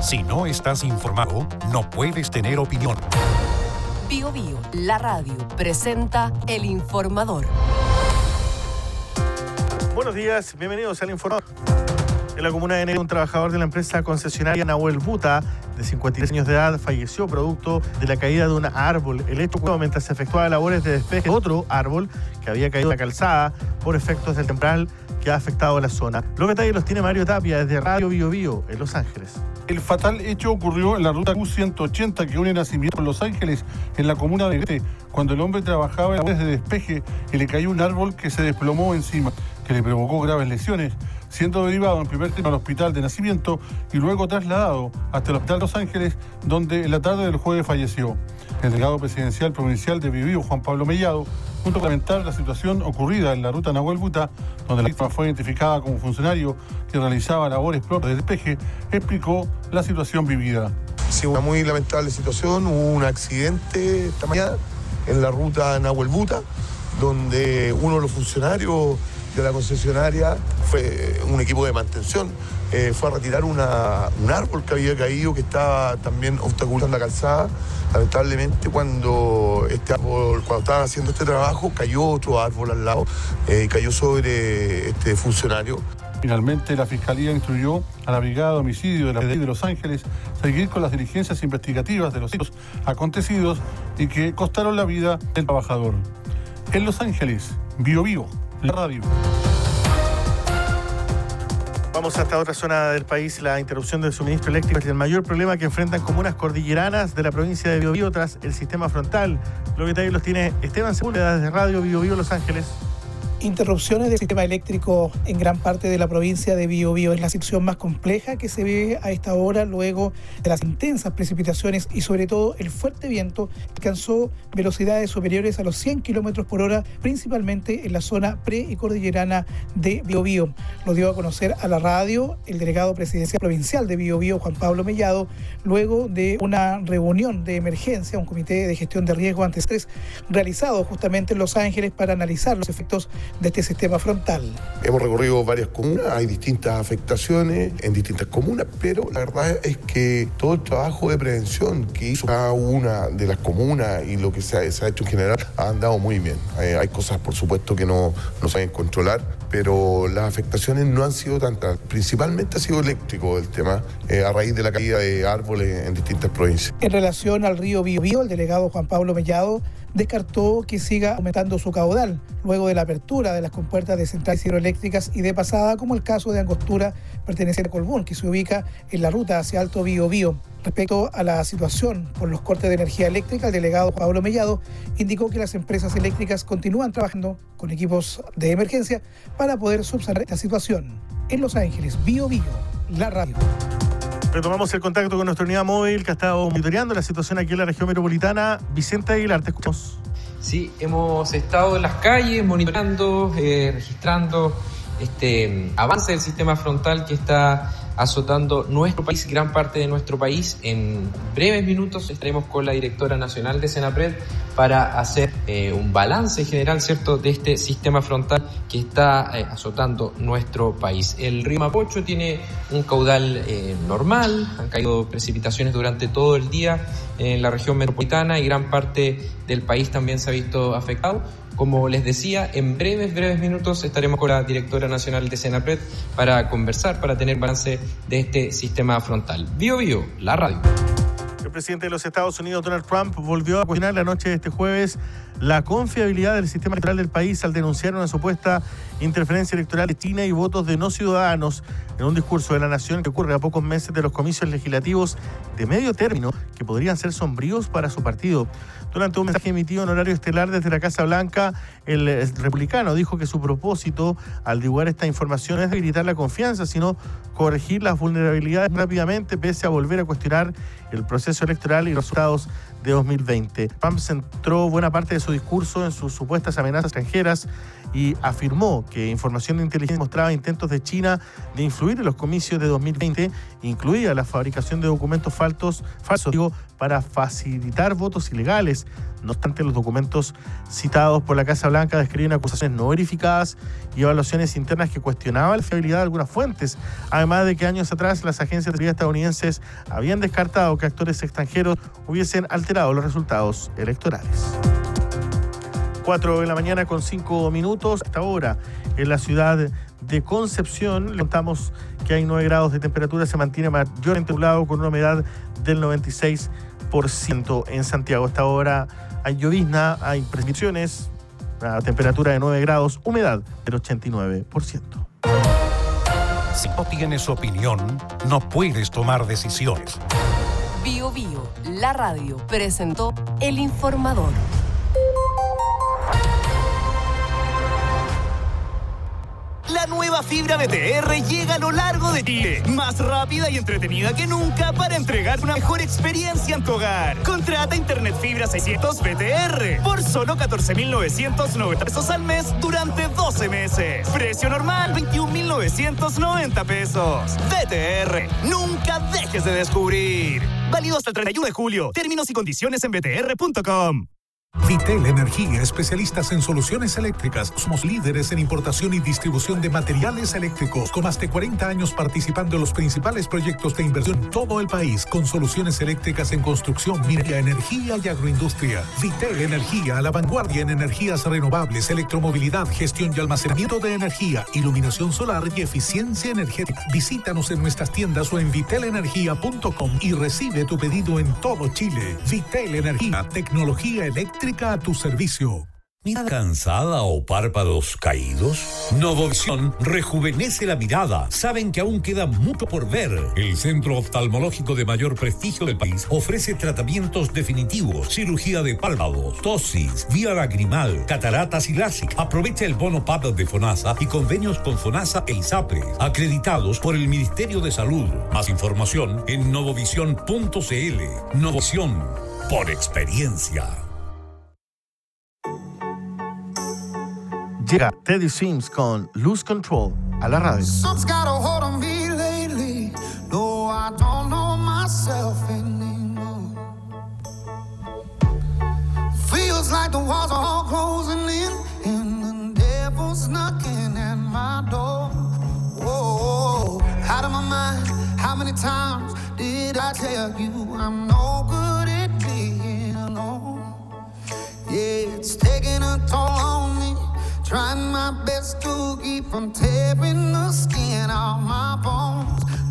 Si no estás informado, no puedes tener opinión. Bío Bío, la radio, presenta El Informador. Buenos días, bienvenidos al Informador. En la comuna de Neiva, un trabajador de la empresa concesionaria Nahuel Buta, de 53 años de edad, falleció producto de la caída de un árbol. El hecho ocurrió mientras se efectuaba labores de despeje de otro árbol que había caído en la calzada por efectos del temporal que ha afectado a la zona. Los detalles los tiene Mario Tapia desde Radio Bío Bío en Los Ángeles. El fatal hecho ocurrió en la ruta Q180 que une Nacimiento con Los Ángeles, en la comuna de Negrete, cuando el hombre trabajaba en labores de despeje y le cayó un árbol que se desplomó encima, que le provocó graves lesiones, siendo derivado en primer término al hospital de Nacimiento y luego trasladado hasta el hospital de Los Ángeles, donde en la tarde del jueves falleció. El delegado presidencial provincial de Bío Bío, Juan Pablo Mellado, junto a lamentar la situación ocurrida en la ruta Nahuel Buta, donde la víctima fue identificada como funcionario que realizaba labores propias de despeje, explicó la situación vivida. Sí, una muy lamentable situación. Hubo un accidente esta mañana en la ruta Nahuel Buta, donde uno de los funcionarios de la concesionaria, fue un equipo de mantención, fue a retirar un árbol que había caído, que estaba también obstaculizando la calzada. Lamentablemente, cuando estaban haciendo este trabajo, cayó otro árbol al lado, cayó sobre este funcionario. Finalmente, la Fiscalía instruyó a la Brigada de Homicidio de la PDI de Los Ángeles seguir con las diligencias investigativas de los hechos acontecidos y que costaron la vida del trabajador. En Los Ángeles, Bío Bío, la radio. Vamos hasta otra zona del país. La interrupción del suministro eléctrico es el mayor problema que enfrentan comunas cordilleranas de la provincia de Bío Bío tras el sistema frontal. Los detalles los tiene Esteban Sepúlveda desde Radio Bío Bío, Los Ángeles. Interrupciones del sistema eléctrico en gran parte de la provincia de Bío Bío es la situación más compleja que se ve a esta hora luego de las intensas precipitaciones y sobre todo el fuerte viento que alcanzó velocidades superiores a los 100 km por hora, principalmente en la zona pre y cordillerana de Bío Bío. Lo dio a conocer a la radio el delegado presidencial provincial de Bío Bío, Juan Pablo Mellado, luego de una reunión de emergencia, un comité de gestión de riesgo ante estrés realizado justamente en Los Ángeles para analizar los efectos de este sistema frontal. Hemos recorrido varias comunas, hay distintas afectaciones en distintas comunas, pero la verdad es que todo el trabajo de prevención que hizo cada una de las comunas y lo que se ha hecho en general ha andado muy bien. Hay cosas, por supuesto, que no se pueden controlar, pero las afectaciones no han sido tantas. Principalmente ha sido eléctrico el tema, a raíz de la caída de árboles en distintas provincias. En relación al río Bío Bío, el delegado Juan Pablo Mellado descartó que siga aumentando su caudal luego de la apertura de las compuertas de centrales hidroeléctricas y de pasada, como el caso de Angostura perteneciente a Colbún, que se ubica en la ruta hacia Alto Bío Bío. Respecto a la situación por los cortes de energía eléctrica, el delegado Pablo Mellado indicó que las empresas eléctricas continúan trabajando con equipos de emergencia para poder subsanar esta situación. En Los Ángeles, Bío Bío, la radio. Retomamos el contacto con nuestra unidad móvil que ha estado monitoreando la situación aquí en la región metropolitana. Vicente Aguilar, te escuchamos. Sí, hemos estado en las calles monitoreando, registrando este avance del sistema frontal que está azotando nuestro país, gran parte de nuestro país. En breves minutos estaremos con la directora nacional de Senapred para hacer un balance general, ¿cierto?, de este sistema frontal que está azotando nuestro país. El río Mapocho tiene un caudal normal, han caído precipitaciones durante todo el día en la región metropolitana y gran parte del país también se ha visto afectado. Como les decía, en breves minutos estaremos con la directora nacional de Senapred para conversar, para tener balance de este sistema frontal. Bío Bío, la radio. El presidente de los Estados Unidos, Donald Trump, volvió a cuestionar la noche de este jueves la confiabilidad del sistema electoral del país al denunciar una supuesta interferencia electoral de China y votos de no ciudadanos en un discurso de la nación que ocurre a pocos meses de los comicios legislativos de medio término que podrían ser sombríos para su partido. Durante un mensaje emitido en horario estelar desde la Casa Blanca, el republicano dijo que su propósito al divulgar esta información no es debilitar la confianza, sino corregir las vulnerabilidades rápidamente, pese a volver a cuestionar el proceso electoral y los resultados de 2020. Trump centró buena parte de su discurso en sus supuestas amenazas extranjeras y afirmó que información de inteligencia mostraba intentos de China de influir en los comicios de 2020, incluida la fabricación de documentos falsos para facilitar votos ilegales. No obstante, los documentos citados por la Casa Blanca describen acusaciones no verificadas y evaluaciones internas que cuestionaban la fiabilidad de algunas fuentes, además de que años atrás las agencias de seguridad estadounidenses habían descartado que actores extranjeros hubiesen alterado los resultados electorales. 4 de la mañana con 5 minutos. Hasta ahora, en la ciudad de Concepción, le contamos que hay 9 grados de temperatura, se mantiene mayormente nublado con una humedad del 96%. En Santiago, hasta ahora hay llovizna, hay precipitaciones, a temperatura de 9 grados, humedad del 89%. Si no tienes opinión, no puedes tomar decisiones. Bio Bio, la radio, presentó El Informador. La nueva fibra BTR llega a lo largo de Chile, más rápida y entretenida que nunca para entregar una mejor experiencia en tu hogar. Contrata Internet Fibra 600 BTR por solo 14.990 pesos al mes durante 12 meses. Precio normal, 21.990 pesos. BTR, nunca dejes de descubrir. Válido hasta el 31 de julio. Términos y condiciones en btr.com. Vitel Energía, especialistas en soluciones eléctricas. Somos líderes en importación y distribución de materiales eléctricos, con más de 40 años participando en los principales proyectos de inversión en todo el país, con soluciones eléctricas en construcción, minería, energía y agroindustria. Vitel Energía, a la vanguardia en energías renovables, electromovilidad, gestión y almacenamiento de energía, iluminación solar y eficiencia energética. Visítanos en nuestras tiendas o en vitelenergia.com y recibe tu pedido en todo Chile. Vitel Energía, tecnología eléctrica a tu servicio. ¿Mirada cansada o párpados caídos? Novovisión rejuvenece la mirada. Saben que aún queda mucho por ver. El centro oftalmológico de mayor prestigio del país ofrece tratamientos definitivos, cirugía de párpados, tosis, vía lagrimal, cataratas y LASIK. Aprovecha el bono PAP de FONASA y convenios con FONASA e ISAPRE, acreditados por el Ministerio de Salud. Más información en novovisión.cl. Novovisión, por experiencia. Llega Teddy Swims con Lose Control a la radio. Something's got a hold on me lately. No, I don't know myself anymore. Feels like the walls are all closing in and the devil's knocking at my door. Whoa, out of my mind. How many times did I tell you I'm no good at being alone? Yeah, it's taking a toll on me. Trying my best to keep from tearing the skin off my bones.